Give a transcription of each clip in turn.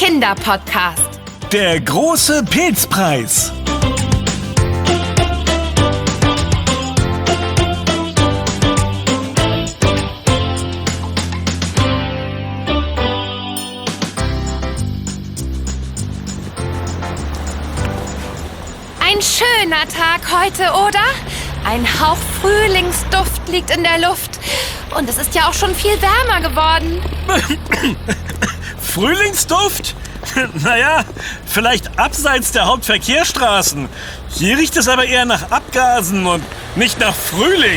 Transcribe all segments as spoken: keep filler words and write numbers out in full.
Kinderpodcast. Der große Pilzpreis. Ein schöner Tag heute, oder? Ein Hauch Frühlingsduft liegt in der Luft. Und es ist ja auch schon viel wärmer geworden. Frühlingsduft? Naja, vielleicht abseits der Hauptverkehrsstraßen. Hier riecht es aber eher nach Abgasen und nicht nach Frühling.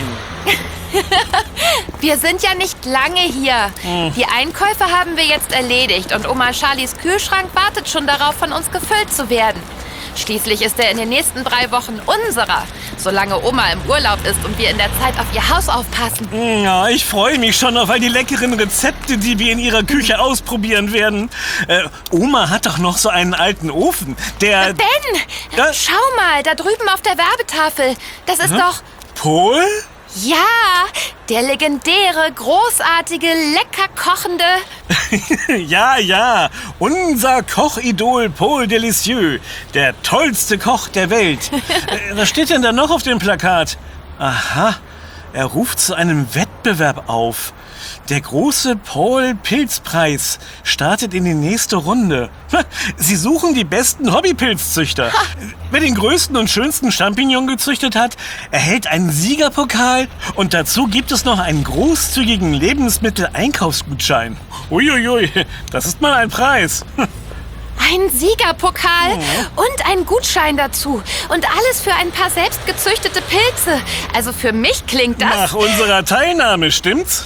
Wir sind ja nicht lange hier. Hm. Die Einkäufe haben wir jetzt erledigt und Oma Charlies Kühlschrank wartet schon darauf, von uns gefüllt zu werden. Schließlich ist er in den nächsten drei Wochen unserer, solange Oma im Urlaub ist und wir in der Zeit auf ihr Haus aufpassen. Ja, ich freue mich schon auf all die leckeren Rezepte, die wir in ihrer Küche ausprobieren werden. Äh, Oma hat doch noch so einen alten Ofen, der... Ben, Ja? schau mal, da drüben auf der Werbetafel. Das ist Hä? doch... Pol? Ja, der legendäre, großartige, lecker kochende... Ja, ja, unser Kochidol Pol Delicieux, der tollste Koch der Welt. Äh, Was steht denn da noch auf dem Plakat? Aha, er ruft zu einem Wettbewerb auf. Der große Pol-Pilzpreis startet in die nächste Runde. Sie suchen die besten Hobbypilzzüchter. Wer den größten und schönsten Champignon gezüchtet hat, erhält einen Siegerpokal und dazu gibt es noch einen großzügigen Lebensmitteleinkaufsgutschein. Uiuiui, das ist mal ein Preis. Ein Siegerpokal und ein Gutschein dazu. Und alles für ein paar selbstgezüchtete Pilze. Also für mich klingt das... Nach unserer Teilnahme, stimmt's?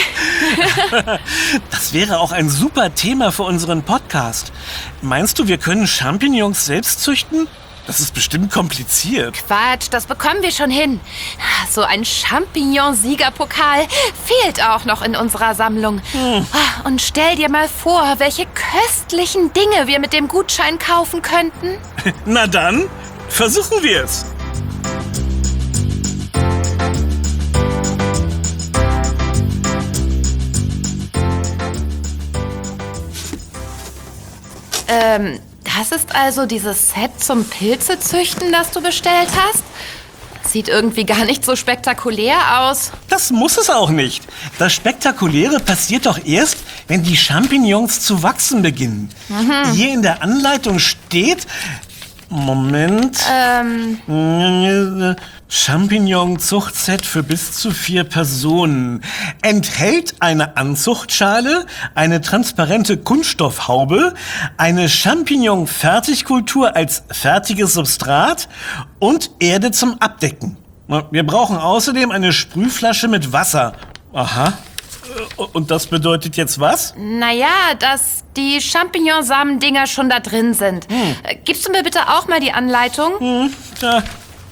Das wäre auch ein super Thema für unseren Podcast. Meinst du, wir können Champignons selbst züchten? Das ist bestimmt kompliziert. Quatsch, das bekommen wir schon hin. So ein Champignon-Siegerpokal fehlt auch noch in unserer Sammlung. Hm. Und stell dir mal vor, welche köstlichen Dinge wir mit dem Gutschein kaufen könnten. Na dann, versuchen wir es. Ähm, das ist also dieses Set zum Pilzezüchten, das du bestellt hast? Sieht irgendwie gar nicht so spektakulär aus. Das muss es auch nicht. Das Spektakuläre passiert doch erst, wenn die Champignons zu wachsen beginnen. Hier in der Anleitung steht... Moment. Ähm, Champignon-Zuchtset für bis zu vier Personen. Enthält eine Anzuchtschale, eine transparente Kunststoffhaube, eine Champignon-Fertigkultur als fertiges Substrat und Erde zum Abdecken. Wir brauchen außerdem eine Sprühflasche mit Wasser. Aha. Und das bedeutet jetzt was? naja, dass die Champignonsamen-Dinger schon da drin sind. Äh, Gibst du mir bitte auch mal die Anleitung? Hm, ja.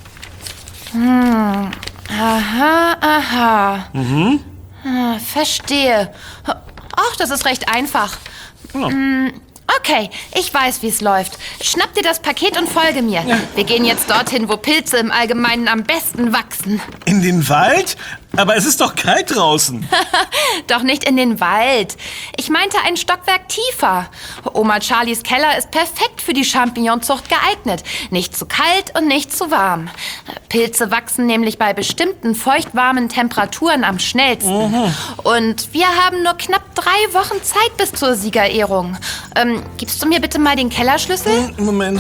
Aha, aha. Mhm. Ah, verstehe. Ach, das ist recht einfach. Ja. Mm, okay, ich weiß, wie es läuft. Schnapp dir das Paket und folge mir. Wir gehen jetzt dorthin, wo Pilze im Allgemeinen am besten wachsen. In den Wald? Aber es ist doch kalt draußen. Doch nicht in den Wald. Ich meinte ein Stockwerk tiefer. Oma Charlies Keller ist perfekt für die Champignonzucht geeignet. Nicht zu kalt und nicht zu warm. Pilze wachsen nämlich bei bestimmten feuchtwarmen Temperaturen am schnellsten. Mhm. Und wir haben nur knapp drei Wochen Zeit bis zur Siegerehrung. Ähm, gibst du mir bitte mal den Kellerschlüssel? Moment.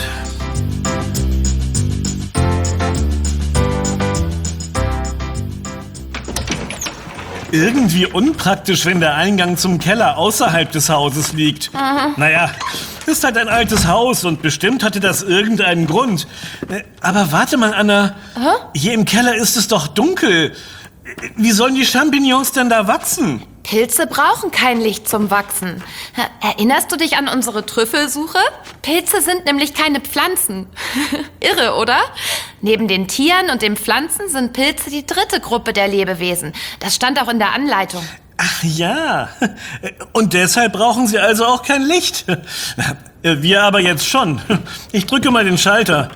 Irgendwie unpraktisch, wenn der Eingang zum Keller außerhalb des Hauses liegt. Naja, ist halt ein altes Haus und bestimmt hatte das irgendeinen Grund. Äh, Aber warte mal, Anna. Hier im Keller ist es doch dunkel. Wie sollen die Champignons denn da wachsen? Pilze brauchen kein Licht zum Wachsen. Erinnerst du dich an unsere Trüffelsuche? Pilze sind nämlich keine Pflanzen. Irre, oder? Neben den Tieren und den Pflanzen sind Pilze die dritte Gruppe der Lebewesen. Das stand auch in der Anleitung. Ach ja. Und deshalb brauchen sie also auch kein Licht. Wir aber jetzt schon. Ich drücke mal den Schalter.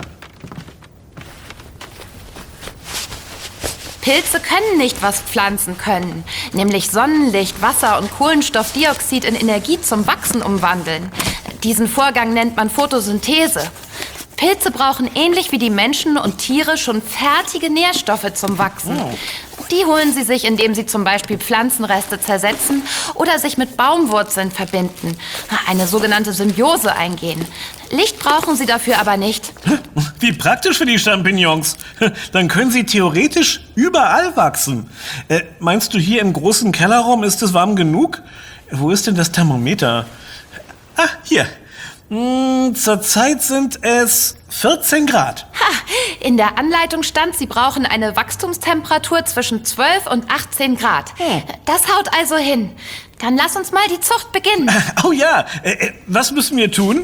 Pilze können nicht, was Pflanzen können, nämlich Sonnenlicht, Wasser und Kohlenstoffdioxid in Energie zum Wachsen umwandeln. Diesen Vorgang nennt man Photosynthese. Pilze brauchen ähnlich wie die Menschen und Tiere schon fertige Nährstoffe zum Wachsen. Oh. Die holen sie sich, indem sie zum Beispiel Pflanzenreste zersetzen oder sich mit Baumwurzeln verbinden, eine sogenannte Symbiose eingehen. Licht brauchen sie dafür aber nicht. Wie praktisch für die Champignons. Dann können sie theoretisch überall wachsen. Äh, meinst du, hier im großen Kellerraum ist es warm genug? Wo ist denn das Thermometer? Ah, hier. Hm, zurzeit sind es vierzehn Grad. Ha, in der Anleitung stand, sie brauchen eine Wachstumstemperatur zwischen zwölf und achtzehn Grad. Hm. Das haut also hin. Dann lass uns mal die Zucht beginnen. Oh ja, äh, was müssen wir tun?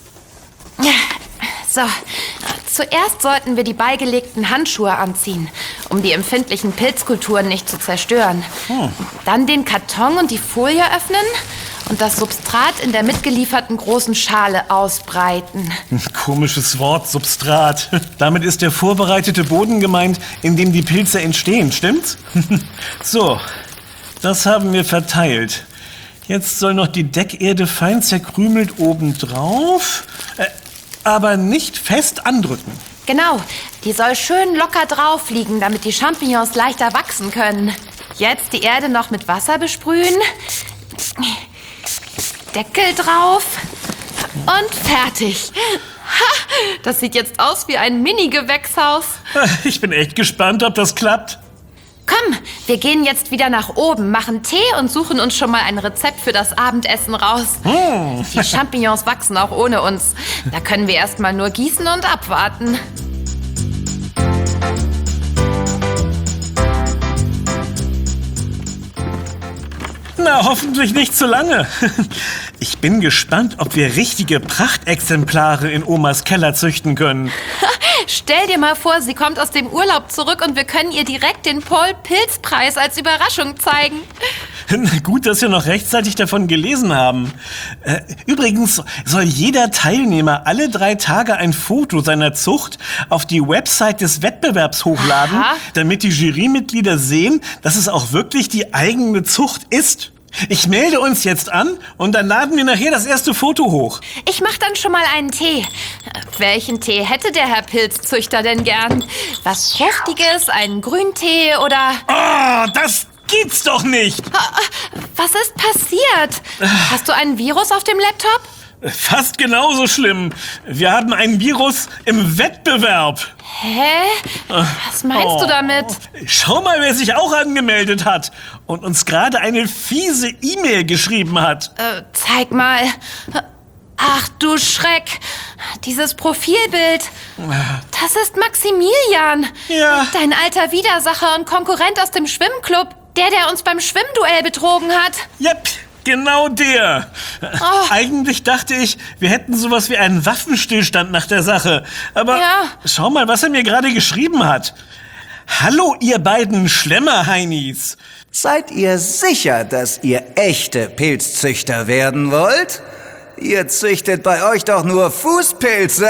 So, zuerst sollten wir die beigelegten Handschuhe anziehen, um die empfindlichen Pilzkulturen nicht zu zerstören. Hm. Dann den Karton und die Folie öffnen und das Substrat in der mitgelieferten großen Schale ausbreiten. Komisches Wort, Substrat. Damit ist der vorbereitete Boden gemeint, in dem die Pilze entstehen, stimmt's? So, das haben wir verteilt. Jetzt soll noch die Deckerde fein zerkrümelt obendrauf, äh, aber nicht fest andrücken. Genau, die soll schön locker drauf liegen, damit die Champignons leichter wachsen können. Jetzt die Erde noch mit Wasser besprühen. Deckel drauf und fertig. Ha, das sieht jetzt aus wie ein Mini-Gewächshaus. Ich bin echt gespannt, ob das klappt. Komm, wir gehen jetzt wieder nach oben, machen Tee und suchen uns schon mal ein Rezept für das Abendessen raus. Hm. Die Champignons wachsen auch ohne uns. Da können wir erst mal nur gießen und abwarten. Na, hoffentlich nicht zu lange. Ich bin gespannt, ob wir richtige Prachtexemplare in Omas Keller züchten können. Stell dir mal vor, sie kommt aus dem Urlaub zurück und wir können ihr direkt den Paul-Pilz-Preis als Überraschung zeigen. Gut, dass wir noch rechtzeitig davon gelesen haben. Äh, übrigens soll jeder Teilnehmer alle drei Tage ein Foto seiner Zucht auf die Website des Wettbewerbs hochladen, Aha. damit die Jurymitglieder sehen, dass es auch wirklich die eigene Zucht ist. Ich melde uns jetzt an und dann laden wir nachher das erste Foto hoch. Ich mach dann schon mal einen Tee. Welchen Tee hätte der Herr Pilzzüchter denn gern? Was Fruchtiges, einen Grüntee oder... Oh, das gibt's doch nicht! Was ist passiert? Hast du einen Virus auf dem Laptop? Fast genauso schlimm. Wir haben ein Virus im Wettbewerb. Hä? Was meinst Oh. du damit? Schau mal, wer sich auch angemeldet hat und uns gerade eine fiese E-Mail geschrieben hat. Äh, zeig mal. Ach du Schreck. Dieses Profilbild. Das ist Maximilian. Ja. Dein alter Widersacher und Konkurrent aus dem Schwimmclub. Der, der uns beim Schwimmduell betrogen hat. Yep, genau der. Oh. Eigentlich dachte ich, wir hätten sowas wie einen Waffenstillstand nach der Sache. Aber Ja. schau mal, was er mir gerade geschrieben hat. Hallo, ihr beiden Schlemmerheinis. Seid ihr sicher, dass ihr echte Pilzzüchter werden wollt? Ihr züchtet bei euch doch nur Fußpilze.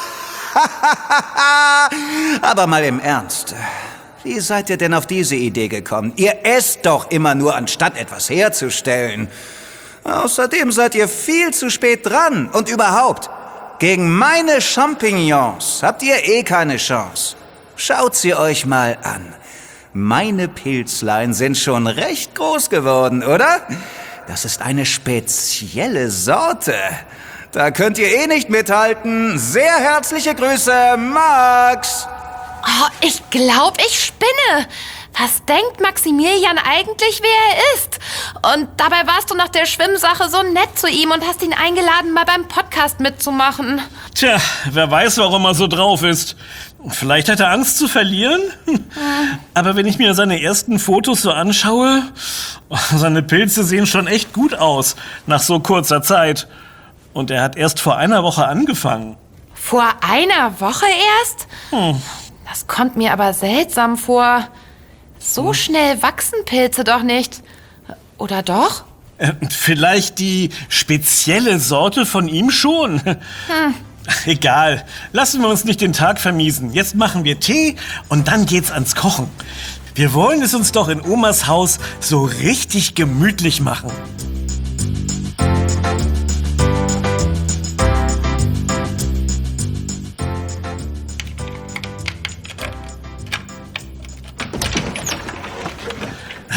Ah! Aber mal im Ernst. Wie seid ihr denn auf diese Idee gekommen? Ihr esst doch immer nur, anstatt etwas herzustellen. Außerdem seid ihr viel zu spät dran. Und überhaupt, gegen meine Champignons habt ihr eh keine Chance. Schaut sie euch mal an. Meine Pilzlein sind schon recht groß geworden, oder? Das ist eine spezielle Sorte. Da könnt ihr eh nicht mithalten. Sehr herzliche Grüße, Max. Oh, ich glaube, ich spinne. Was denkt Maximilian eigentlich, wer er ist? Und dabei warst du nach der Schwimmsache so nett zu ihm und hast ihn eingeladen, mal beim Podcast mitzumachen. Tja, wer weiß, warum er so drauf ist. Vielleicht hat er Angst zu verlieren? Aber wenn ich mir seine ersten Fotos so anschaue, seine Pilze sehen schon echt gut aus, nach so kurzer Zeit. Und er hat erst vor einer Woche angefangen. Vor einer Woche erst? Hm. Das kommt mir aber seltsam vor. So schnell wachsen Pilze doch nicht. Oder doch? Äh, vielleicht die spezielle Sorte von ihm schon. Hm. Egal, lassen wir uns nicht den Tag vermiesen. Jetzt machen wir Tee und dann geht's ans Kochen. Wir wollen es uns doch in Omas Haus so richtig gemütlich machen.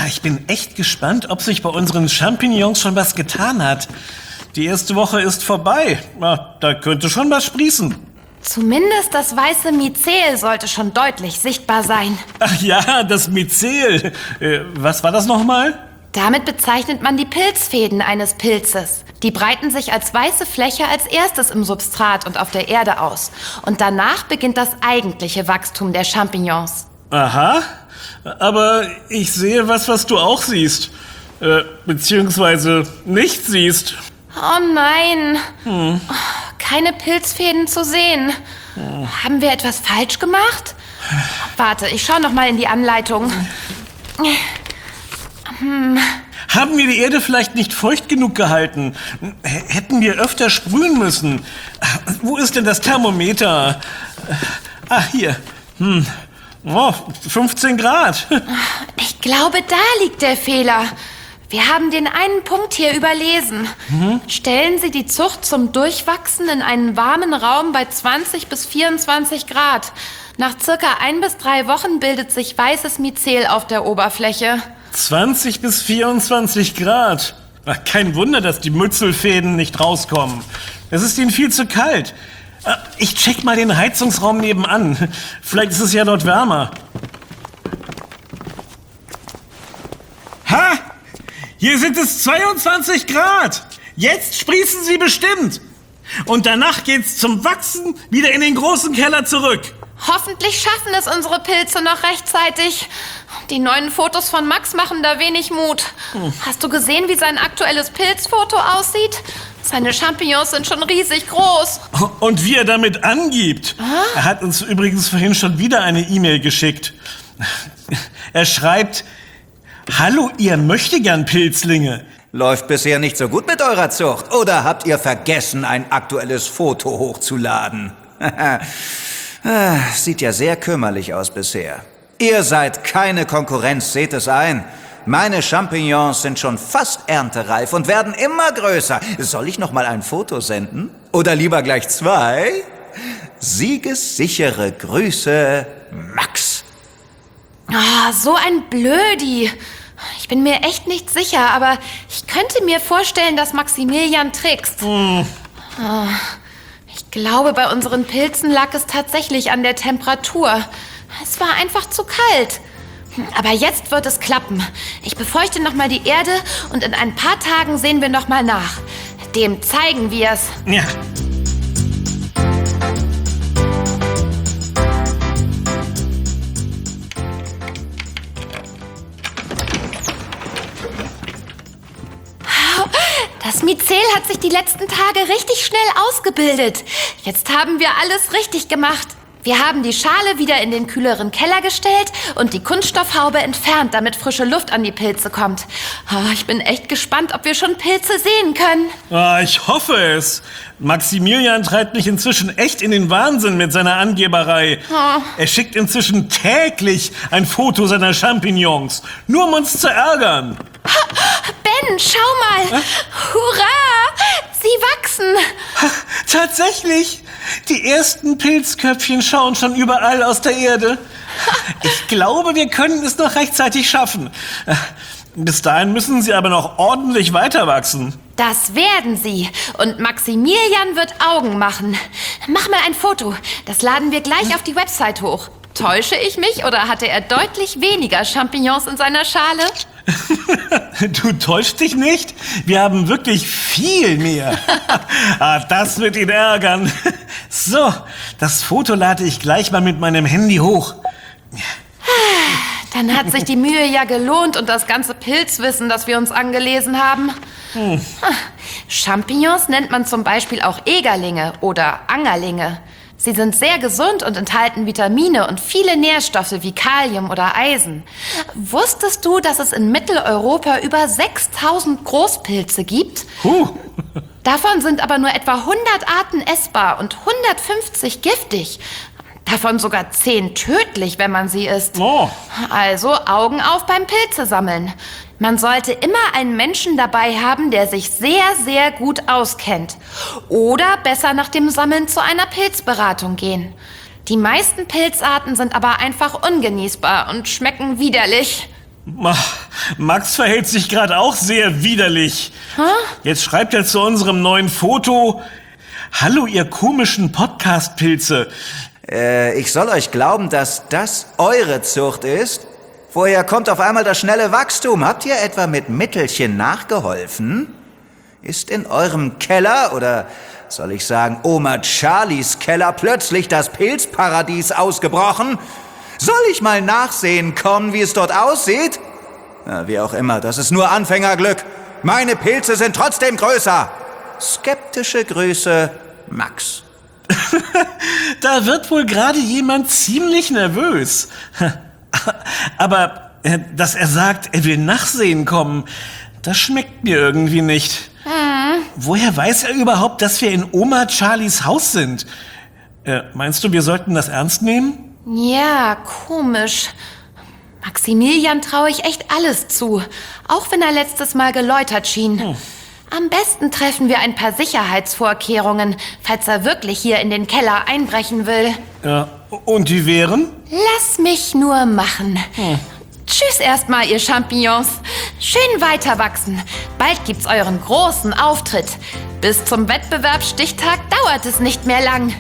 Ich bin echt gespannt, ob sich bei unseren Champignons schon was getan hat. Die erste Woche ist vorbei. Na, da könnte schon was sprießen. Zumindest das weiße Myzel sollte schon deutlich sichtbar sein. Ach ja, das Myzel. Äh, was war das nochmal? Damit bezeichnet man die Pilzfäden eines Pilzes. Die breiten sich als weiße Fläche als erstes im Substrat und auf der Erde aus. Und danach beginnt das eigentliche Wachstum der Champignons. Aha, aber ich sehe was, was du auch siehst. Äh, beziehungsweise nicht siehst. Oh nein, hm. Keine Pilzfäden zu sehen. Hm. Haben wir etwas falsch gemacht? Warte, ich schaue noch mal in die Anleitung. Hm. Haben wir die Erde vielleicht nicht feucht genug gehalten? H- hätten wir öfter sprühen müssen? Wo ist denn das Thermometer? Ah, hier. Hm. Oh, fünfzehn Grad. Ich glaube, da liegt der Fehler. Wir haben den einen Punkt hier überlesen. Mhm. Stellen Sie die Zucht zum Durchwachsen in einen warmen Raum bei zwanzig bis vierundzwanzig Grad. Nach circa ein bis drei Wochen bildet sich weißes Myzel auf der Oberfläche. zwanzig bis vierundzwanzig Grad. Ach, kein Wunder, dass die Mützelfäden nicht rauskommen. Es ist ihnen viel zu kalt. Ich check mal den Heizungsraum nebenan. Vielleicht ist es ja dort wärmer. Ha! Hier sind es zweiundzwanzig Grad. Jetzt sprießen sie bestimmt. Und danach geht's zum Wachsen wieder in den großen Keller zurück. Hoffentlich schaffen es unsere Pilze noch rechtzeitig. Die neuen Fotos von Max machen da wenig Mut. Hm. Hast du gesehen, wie sein aktuelles Pilzfoto aussieht? Seine Champignons sind schon riesig groß. Und wie er damit angibt. Ah? Er hat uns übrigens vorhin schon wieder eine E-Mail geschickt. Er schreibt: Hallo, ihr Möchtegern-Pilzlinge. Läuft bisher nicht so gut mit eurer Zucht. Oder habt ihr vergessen, ein aktuelles Foto hochzuladen? Sieht ja sehr kümmerlich aus bisher. Ihr seid keine Konkurrenz, seht es ein. Meine Champignons sind schon fast erntereif und werden immer größer. Soll ich noch mal ein Foto senden? Oder lieber gleich zwei? Siegessichere Grüße, Max. Ah, oh, so ein Blödi. Ich bin mir echt nicht sicher, aber ich könnte mir vorstellen, dass Maximilian trickst. Hm. Oh, ich glaube, bei unseren Pilzen lag es tatsächlich an der Temperatur. Es war einfach zu kalt. Aber jetzt wird es klappen. Ich befeuchte noch mal die Erde und in ein paar Tagen sehen wir noch mal nach. Dem zeigen wir es. Ja. Das Myzel hat sich die letzten Tage richtig schnell ausgebildet. Jetzt haben wir alles richtig gemacht. Wir haben die Schale wieder in den kühleren Keller gestellt und die Kunststoffhaube entfernt, damit frische Luft an die Pilze kommt. Oh, ich bin echt gespannt, ob wir schon Pilze sehen können. Ah, ich hoffe es. Maximilian treibt mich inzwischen echt in den Wahnsinn mit seiner Angeberei. Oh. Er schickt inzwischen täglich ein Foto seiner Champignons, nur um uns zu ärgern. Ben, schau mal. Äh? Hurra! Sie wachsen. Tatsächlich. Die ersten Pilzköpfchen schauen schon überall aus der Erde. Ich glaube, wir können es noch rechtzeitig schaffen. Bis dahin müssen sie aber noch ordentlich weiter wachsen. Das werden sie. Und Maximilian wird Augen machen. Mach mal ein Foto. Das laden wir gleich auf die Website hoch. Täusche ich mich oder hatte er deutlich weniger Champignons in seiner Schale? Du täuschst dich nicht? Wir haben wirklich viel mehr. Ah, das wird ihn ärgern. So, das Foto lade ich gleich mal mit meinem Handy hoch. Dann hat sich die Mühe ja gelohnt und das ganze Pilzwissen, das wir uns angelesen haben. Hm. Champignons nennt man zum Beispiel auch Egerlinge oder Angerlinge. Sie sind sehr gesund und enthalten Vitamine und viele Nährstoffe wie Kalium oder Eisen. Wusstest du, dass es in Mitteleuropa über sechstausend Großpilze gibt? Huh. Davon sind aber nur etwa hundert Arten essbar und hundertfünfzig giftig. Davon sogar zehn tödlich, wenn man sie isst. Oh. Also Augen auf beim Pilze sammeln. Man sollte immer einen Menschen dabei haben, der sich sehr, sehr gut auskennt. Oder besser nach dem Sammeln zu einer Pilzberatung gehen. Die meisten Pilzarten sind aber einfach ungenießbar und schmecken widerlich. Max verhält sich gerade auch sehr widerlich. Hä? Jetzt schreibt er zu unserem neuen Foto: Hallo, ihr komischen Podcast-Pilze. Äh, ich soll euch glauben, dass das eure Zucht ist? Woher kommt auf einmal das schnelle Wachstum? Habt ihr etwa mit Mittelchen nachgeholfen? Ist in eurem Keller, oder soll ich sagen Oma Charlies Keller, plötzlich das Pilzparadies ausgebrochen? Soll ich mal nachsehen kommen, wie es dort aussieht? Na, wie auch immer, das ist nur Anfängerglück. Meine Pilze sind trotzdem größer. Skeptische Grüße, Max. Da wird wohl gerade jemand ziemlich nervös. Aber äh, dass er sagt, er will nachsehen kommen, das schmeckt mir irgendwie nicht. Hm. Woher weiß er überhaupt, dass wir in Oma Charlies Haus sind? Äh, meinst du, wir sollten das ernst nehmen? Ja, komisch. Maximilian traue ich echt alles zu, auch wenn er letztes Mal geläutert schien. Hm. Am besten treffen wir ein paar Sicherheitsvorkehrungen, falls er wirklich hier in den Keller einbrechen will. Ja, und die wären? Lass mich nur machen. Hm. Tschüss erstmal, ihr Champignons. Schön weiter wachsen. Bald gibt's euren großen Auftritt. Bis zum Wettbewerbsstichtag dauert es nicht mehr lang.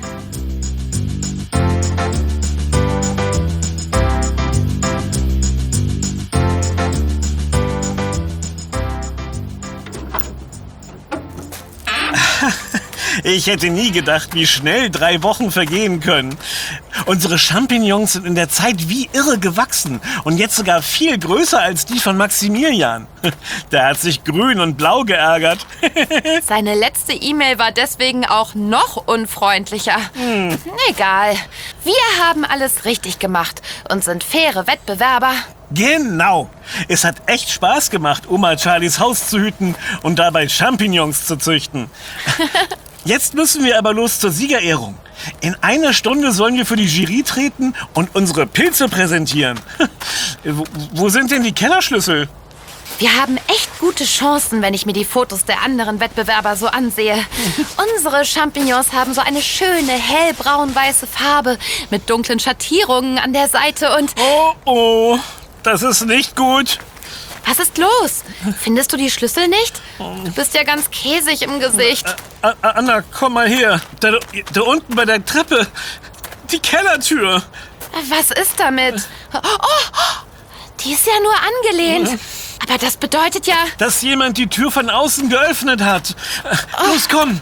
Ich hätte nie gedacht, wie schnell drei Wochen vergehen können. Unsere Champignons sind in der Zeit wie irre gewachsen und jetzt sogar viel größer als die von Maximilian. Der hat sich grün und blau geärgert. Seine letzte E-Mail war deswegen auch noch unfreundlicher. Hm. Egal. Wir haben alles richtig gemacht und sind faire Wettbewerber. Genau. Es hat echt Spaß gemacht, Oma Charlies Haus zu hüten und dabei Champignons zu züchten. Jetzt müssen wir aber los zur Siegerehrung. In einer Stunde sollen wir für die Jury treten und unsere Pilze präsentieren. wo, wo sind denn die Kellerschlüssel? Wir haben echt gute Chancen, wenn ich mir die Fotos der anderen Wettbewerber so ansehe. Unsere Champignons haben so eine schöne, hellbraun-weiße Farbe mit dunklen Schattierungen an der Seite und... Oh, oh, das ist nicht gut. Was ist los? Findest du die Schlüssel nicht? Du bist ja ganz käsig im Gesicht. Äh, Anna, komm mal her. Da, da unten bei der Treppe. Die Kellertür. Was ist damit? Oh, die ist ja nur angelehnt. Aber das bedeutet ja... Dass jemand die Tür von außen geöffnet hat. Los, komm.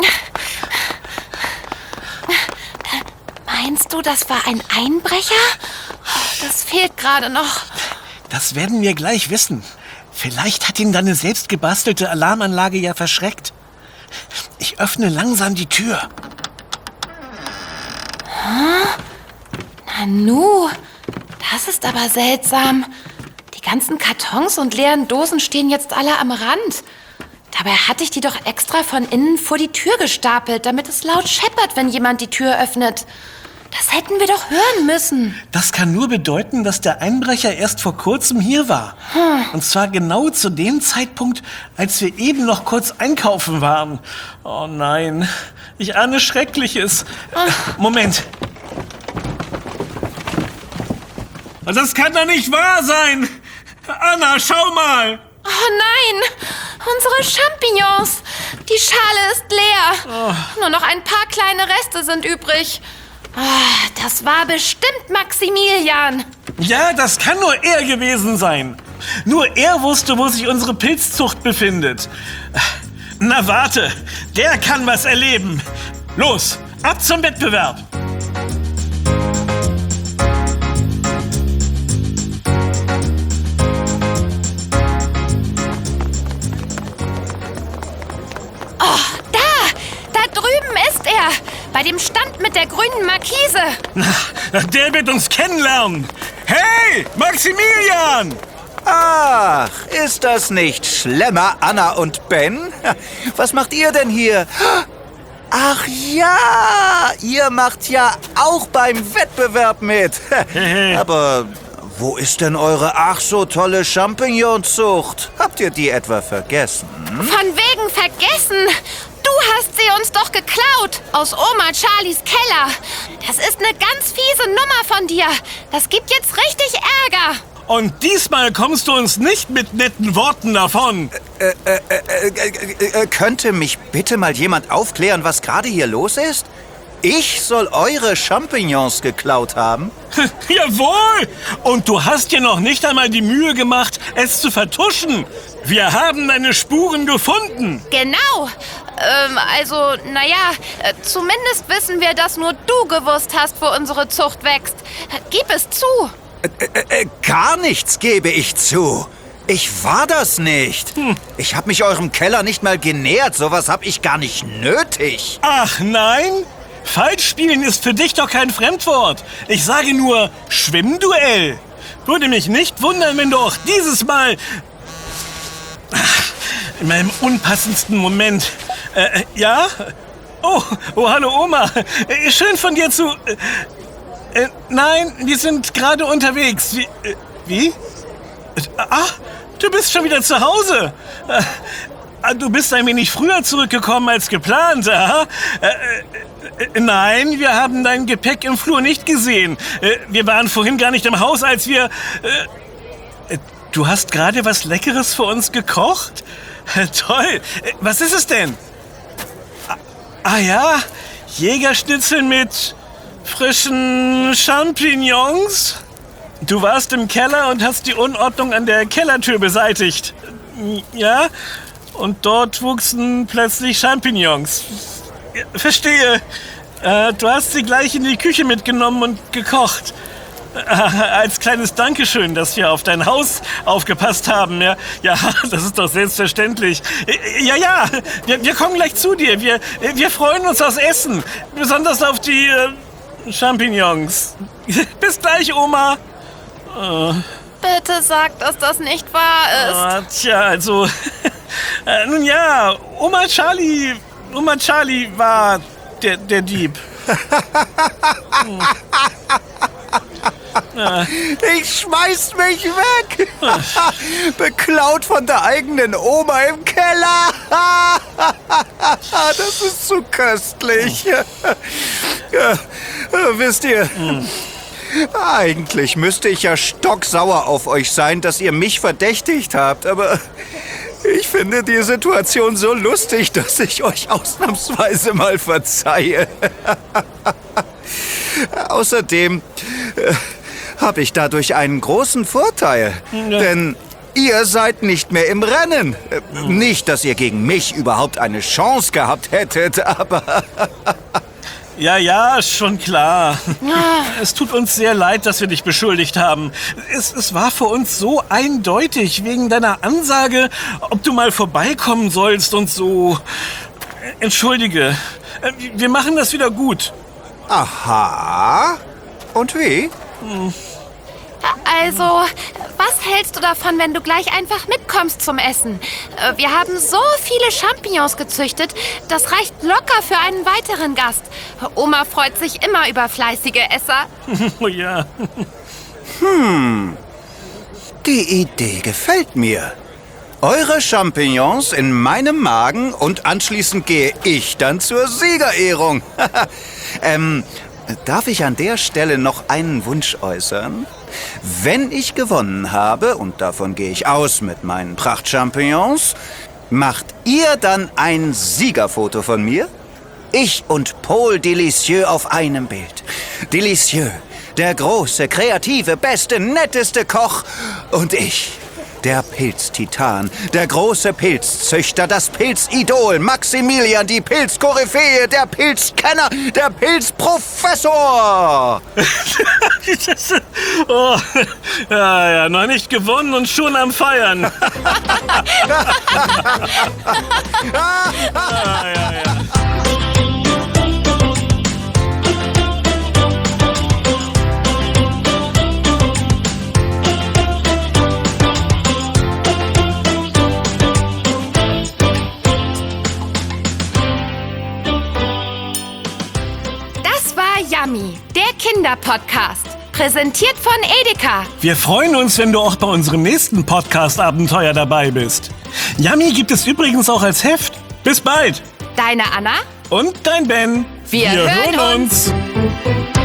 Meinst du, das war ein Einbrecher? Das fehlt gerade noch. Das werden wir gleich wissen. Vielleicht hat ihn deine selbst gebastelte Alarmanlage ja verschreckt. Ich öffne langsam die Tür. Nanu, das ist aber seltsam. Die ganzen Kartons und leeren Dosen stehen jetzt alle am Rand. Dabei hatte ich die doch extra von innen vor die Tür gestapelt, damit es laut scheppert, wenn jemand die Tür öffnet. Das hätten wir doch hören müssen. Das kann nur bedeuten, dass der Einbrecher erst vor kurzem hier war. Hm. Und zwar genau zu dem Zeitpunkt, als wir eben noch kurz einkaufen waren. Oh nein, ich ahne Schreckliches. Ach. Moment. Das kann doch nicht wahr sein. Anna, schau mal. Oh nein, unsere Champignons. Die Schale ist leer. Oh. Nur noch ein paar kleine Reste sind übrig. Oh, das war bestimmt Maximilian. Ja, das kann nur er gewesen sein. Nur er wusste, wo sich unsere Pilzzucht befindet. Na warte, der kann was erleben. Los, ab zum Wettbewerb. Oh, da, da drüben ist er. Bei dem Stand mit der grünen Markise. Na, der wird uns kennenlernen. Hey, Maximilian! Ach, ist das nicht Schlemmer, Anna und Ben? Was macht ihr denn hier? Ach ja, ihr macht ja auch beim Wettbewerb mit. Aber wo ist denn eure ach so tolle Champignonzucht? Habt ihr die etwa vergessen? Von wegen vergessen? Du hast sie uns doch geklaut aus Oma Charlies Keller. Das ist eine ganz fiese Nummer von dir. Das gibt jetzt richtig Ärger. Und diesmal kommst du uns nicht mit netten Worten davon. Äh, äh, äh, äh, äh, könnte mich bitte mal jemand aufklären, was gerade hier los ist? Ich soll eure Champignons geklaut haben? Jawohl! Und du hast dir noch nicht einmal die Mühe gemacht, es zu vertuschen. Wir haben deine Spuren gefunden. Genau. Ähm, also, naja, äh, zumindest wissen wir, dass nur du gewusst hast, wo unsere Zucht wächst. Gib es zu. Äh, äh, gar nichts gebe ich zu. Ich war das nicht. Hm. Ich habe mich eurem Keller nicht mal genähert. Sowas habe ich gar nicht nötig. Ach nein? Falsch spielen ist für dich doch kein Fremdwort. Ich sage nur Schwimmduell. Würde mich nicht wundern, wenn du auch dieses Mal... Ach, in meinem unpassendsten Moment... Äh, ja? Oh, oh, hallo Oma. Äh, schön von dir zu... Äh, äh, nein, wir sind gerade unterwegs. Wie? Äh, wie? Ah, du bist schon wieder zu Hause. Äh, du bist ein wenig früher zurückgekommen als geplant, aha. Äh, äh, nein, wir haben dein Gepäck im Flur nicht gesehen. Äh, wir waren vorhin gar nicht im Haus, als wir... Äh, äh, du hast gerade was Leckeres für uns gekocht? Äh, toll. Äh, was ist es denn? Ah, ah ja, Jägerschnitzel mit frischen Champignons? Du warst im Keller und hast die Unordnung an der Kellertür beseitigt. Ja? Und dort wuchsen plötzlich Champignons. Verstehe. Äh, du hast sie gleich in die Küche mitgenommen und gekocht. Äh, als kleines Dankeschön, dass wir auf dein Haus aufgepasst haben. Ja, ja, das ist doch selbstverständlich. Äh, ja, ja, wir, wir kommen gleich zu dir. Wir, wir freuen uns aufs Essen. Besonders auf die äh, Champignons. Bis gleich, Oma. Äh. Bitte sag, dass das nicht wahr ist. Oh, tja, also... äh, nun ja, Oma Charlie... Oma Charlie war der, der Dieb. hm. ja. Ich schmeiß mich weg! Beklaut von der eigenen Oma im Keller! Das ist zu köstlich. Ja, wisst ihr... Hm. Eigentlich müsste ich ja stocksauer auf euch sein, dass ihr mich verdächtigt habt, aber ich finde die Situation so lustig, dass ich euch ausnahmsweise mal verzeihe. Außerdem äh, habe ich dadurch einen großen Vorteil, ja. Denn ihr seid nicht mehr im Rennen. Äh, nicht, dass ihr gegen mich überhaupt eine Chance gehabt hättet, aber... Ja, ja, schon klar. Es tut uns sehr leid, dass wir dich beschuldigt haben. Es, es war für uns so eindeutig, wegen deiner Ansage, ob du mal vorbeikommen sollst und so. Entschuldige, wir machen das wieder gut. Aha. Und wie? Hm. Also, was hältst du davon, wenn du gleich einfach mitkommst zum Essen? Wir haben so viele Champignons gezüchtet, das reicht locker für einen weiteren Gast. Oma freut sich immer über fleißige Esser. Oh ja. Hm, die Idee gefällt mir. Eure Champignons in meinem Magen und anschließend gehe ich dann zur Siegerehrung. ähm, darf ich an der Stelle noch einen Wunsch äußern? Wenn ich gewonnen habe, und davon gehe ich aus mit meinen Prachtchampignons, macht ihr dann ein Siegerfoto von mir? Ich und Paul Delicieux auf einem Bild. Delicieux, der große, kreative, beste, netteste Koch. Und ich, der Pilztitan, der große Pilzzüchter, das Pilzidol, Maximilian, die Pilzkoryphäe, der Pilzkenner, der Pilzprofessor. Oh, ja, ja, noch nicht gewonnen und schon am Feiern. ja, ja, ja. Yummy, der Kinderpodcast. Präsentiert von Edeka. Wir freuen uns, wenn du auch bei unserem nächsten Podcast-Abenteuer dabei bist. Yummy gibt es übrigens auch als Heft. Bis bald. Deine Anna und dein Ben. Wir, Wir hören, hören uns. uns.